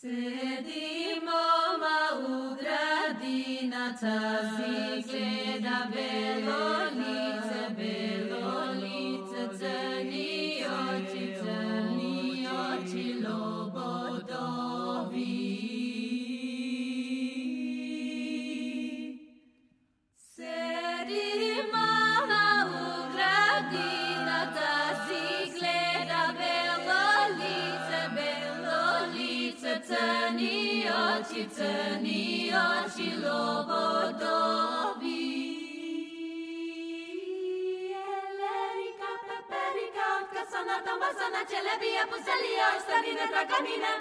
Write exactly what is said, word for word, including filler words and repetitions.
Sedimo ma u gradinaca, si gleda belo lice, belo lice, crni oči, crni oči lobodovi. Sedimo ma u gradinaca, si gleda belo lice, belo lice, crni oči, crni oči lobodovi. Elerika, peperika, otkasana, tomasana, čelebija, puselija, ostavine, trakanina.